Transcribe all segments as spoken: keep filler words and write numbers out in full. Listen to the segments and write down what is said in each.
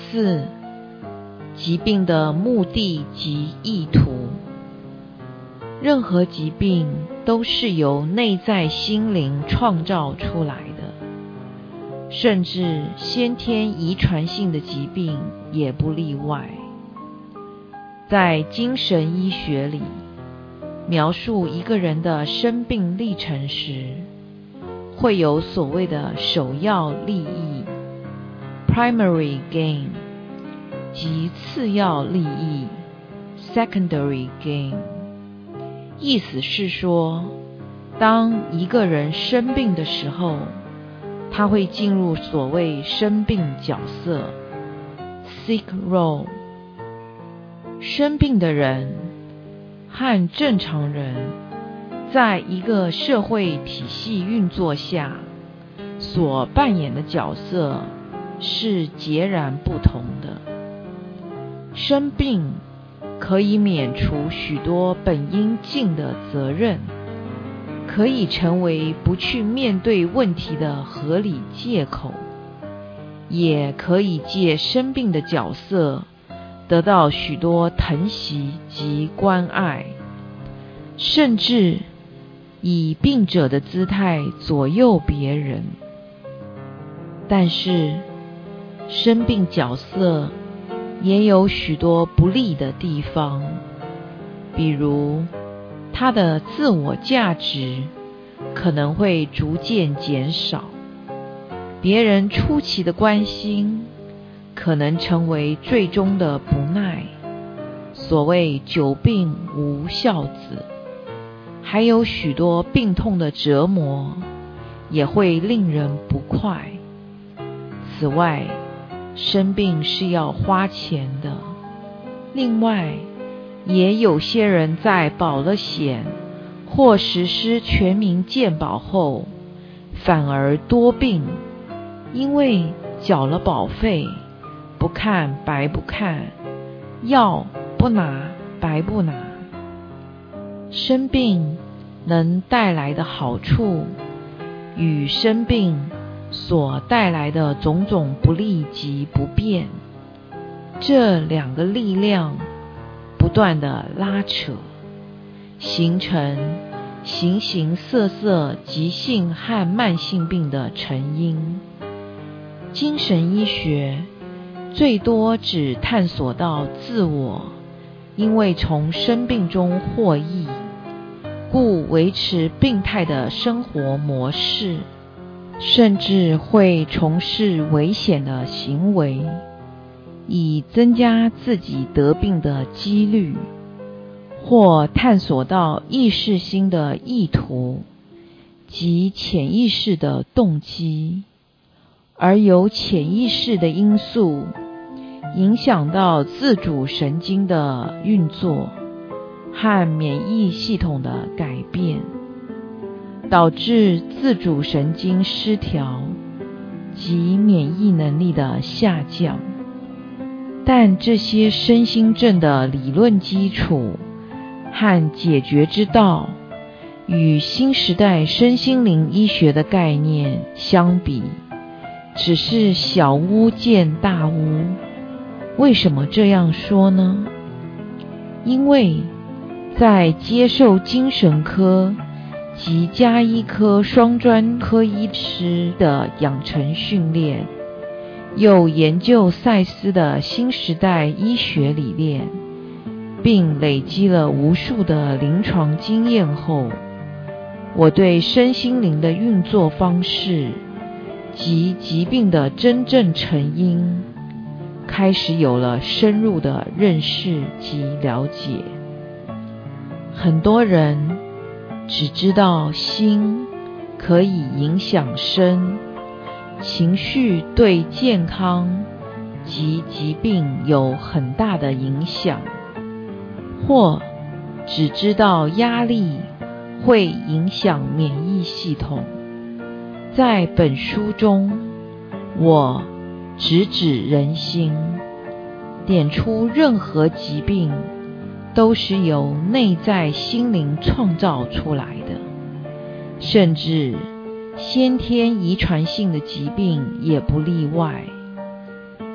四、疾病的目的及意图。任何疾病都是由内在心灵创造出来的，甚至先天遗传性的疾病也不例外。在精神医学里，描述一个人的生病历程时，会有所谓的首要利益 primary gain 及次要利益 secondary gain。意思是说，当一个人生病的时候，他会进入所谓生病角色 sick role。生病的人和正常人在一个社会体系运作下所扮演的角色是截然不同的。生病可以免除许多本应尽的责任，可以成为不去面对问题的合理借口，也可以借生病的角色得到许多疼惜及关爱，甚至以病者的姿态左右别人。但是生病角色也有许多不利的地方，比如他的自我价值可能会逐渐减少，别人出奇的关心可能成为最终的不耐，所谓久病无孝子。还有许多病痛的折磨也会令人不快。此外，生病是要花钱的。另外，也有些人在保了险或实施全民健保后，反而多病，因为缴了保费，不看白不看，药不拿白不拿。生病能带来的好处与生病所带来的种种不利及不便，这两个力量不断的拉扯，形成形形色色急性和慢性病的成因。精神医学最多只探索到自我因为从生病中获益，故维持病态的生活模式，甚至会从事危险的行为，以增加自己得病的几率，或探索到意识心的意图及潜意识的动机，而由潜意识的因素影响到自主神经的运作和免疫系统的改变，导致自主神经失调及免疫能力的下降。但这些身心症的理论基础和解决之道，与新时代身心灵医学的概念相比，只是小巫见大巫。为什么这样说呢？因为在接受精神科及家医科双专科医师的养成训练，又研究赛斯的新时代医学理念，并累积了无数的临床经验后，我对身心灵的运作方式及疾病的真正成因开始有了深入的认识及了解。很多人只知道心可以影响身，情绪对健康及疾病有很大的影响，或只知道压力会影响免疫系统。在本书中，我直指人心，点出任何疾病都是由内在心灵创造出来的，甚至先天遗传性的疾病也不例外。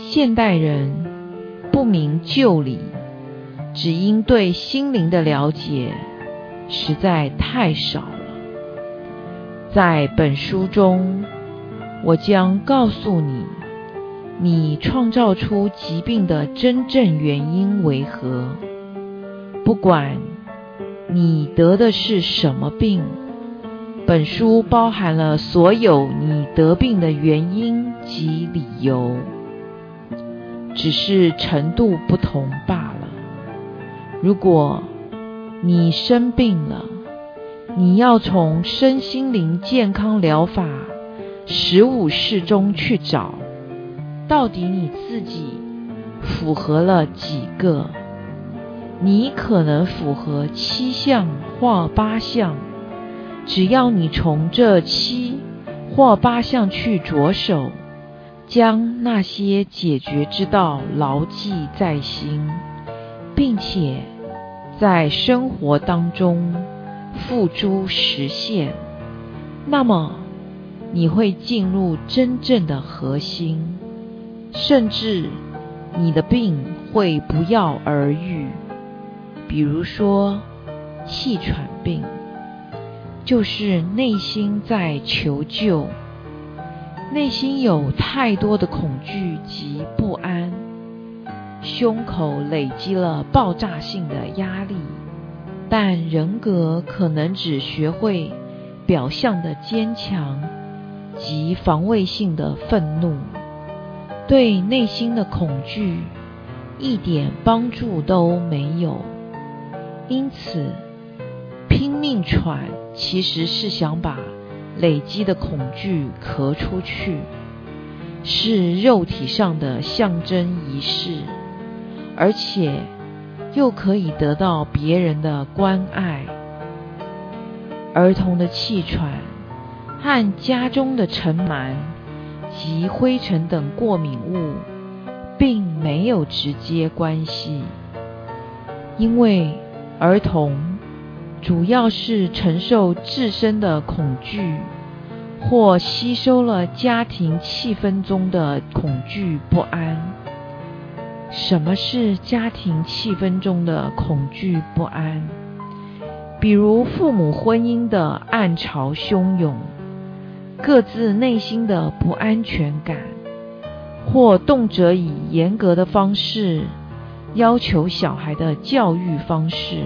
现代人不明就里，只因对心灵的了解实在太少了。在本书中，我将告诉你，你创造出疾病的真正原因为何。不管你得的是什么病，本书包含了所有你得病的原因及理由，只是程度不同罢了。如果你生病了，你要从身心灵健康疗法十五式中去找，到底你自己符合了几个？你可能符合七项或八项，只要你从这七或八项去着手，将那些解决之道牢记在心，并且在生活当中付诸实现，那么你会进入真正的核心，甚至你的病会不药而愈。比如说气喘病，就是内心在求救，内心有太多的恐惧及不安，胸口累积了爆炸性的压力，但人格可能只学会表象的坚强及防卫性的愤怒，对内心的恐惧一点帮助都没有。因此拼命喘其实是想把累积的恐惧咳出去，是肉体上的象征仪式，而且又可以得到别人的关爱。儿童的气喘和家中的尘螨及灰尘等过敏物并没有直接关系，因为儿童主要是承受自身的恐惧，或吸收了家庭气氛中的恐惧不安。什么是家庭气氛中的恐惧不安？比如父母婚姻的暗潮汹涌，各自内心的不安全感，或动辄以严格的方式要求小孩的教育方式，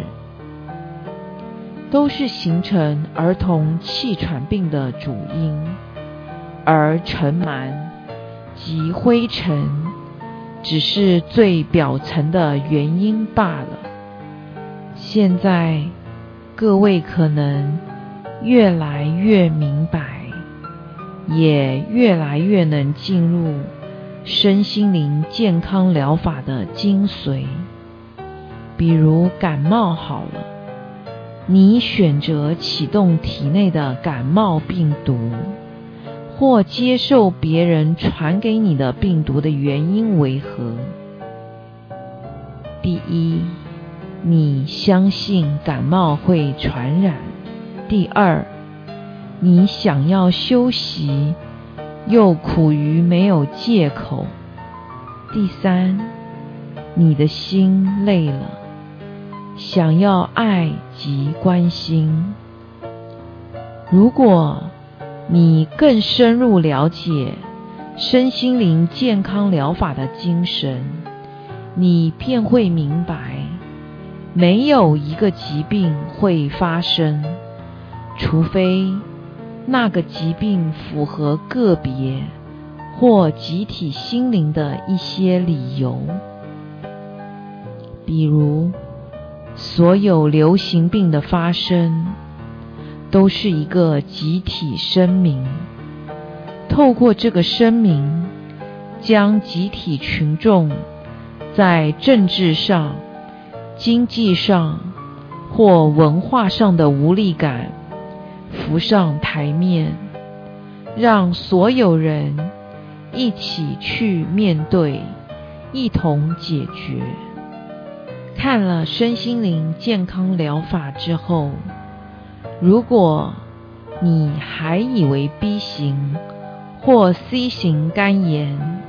都是形成儿童气喘病的主因，而尘螨及灰尘只是最表层的原因罢了。现在各位可能越来越明白，也越来越能进入身心灵健康疗法的精髓。比如感冒好了，你选择启动体内的感冒病毒，或接受别人传给你的病毒的原因为何？第一，你相信感冒会传染。第二，你想要休息，又苦于没有借口。第三，你的心累了，想要爱及关心。如果你更深入了解身心灵健康疗法的精神，你便会明白，没有一个疾病会发生，除非那个疾病符合个别或集体心灵的一些理由。比如所有流行病的发生都是一个集体声明，透过这个声明，将集体群众在政治上、经济上或文化上的无力感浮上台面，让所有人一起去面对，一同解决。看了身心灵健康疗法之后，如果你还以为 B 型或 C 型肝炎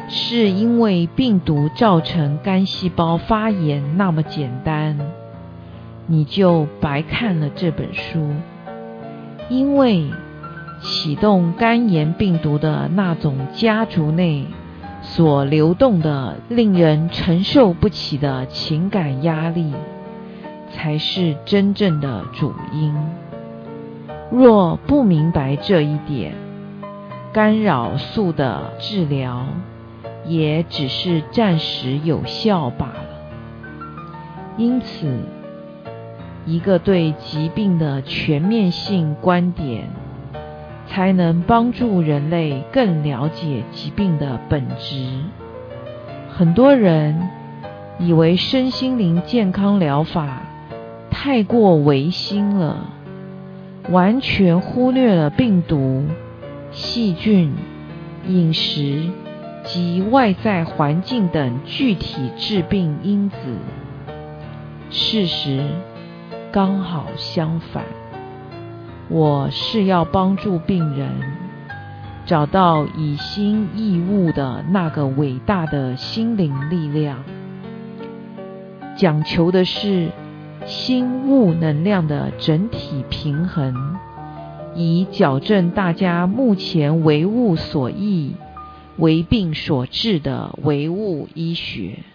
是因为病毒造成肝细胞发炎那么简单，你就白看了这本书。因为启动肝炎病毒的那种家族内所流动的令人承受不起的情感压力，才是真正的主因。若不明白这一点，干扰素的治疗也只是暂时有效罢了。因此，一个对疾病的全面性观点，才能帮助人类更了解疾病的本质。很多人以为身心灵健康疗法太过唯心了，完全忽略了病毒、细菌、饮食及外在环境等具体致病因子。事实刚好相反，我是要帮助病人找到以心易物的那个伟大的心灵力量，讲求的是心物能量的整体平衡，以矫正大家目前为物所役、为病所治的唯物医学。